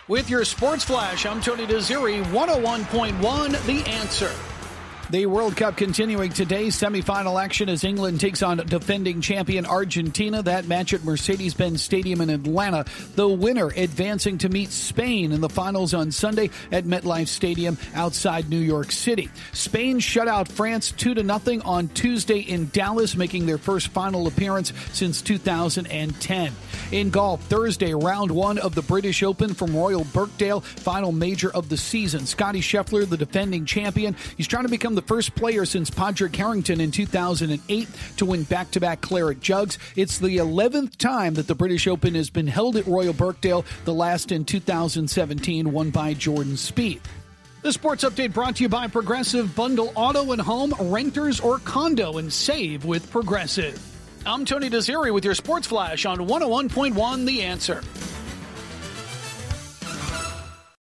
With your Sports Flash, I'm Tony Desiri, 101.1 The Answer. The World Cup continuing today. Semifinal action as England takes on defending champion Argentina. That match at Mercedes-Benz Stadium in Atlanta. The winner advancing to meet Spain in the finals on Sunday at MetLife Stadium outside New York City. Spain shut out France 2-0 on Tuesday in Dallas, making their first final appearance since 2010. In golf, Thursday, round one of the British Open from Royal Birkdale, final major of the season. Scottie Scheffler, the defending champion, he's trying to become the first player since Padraig Harrington in 2008 to win back-to-back claret jugs. It's the 11th time that the British Open has been held at Royal Birkdale, the last in 2017, won by Jordan Spieth. The Sports Update brought to you by Progressive. Bundle auto and home, renters or condo, and save with Progressive. I'm Tony Desiri with your Sports Flash on 101.1 The Answer.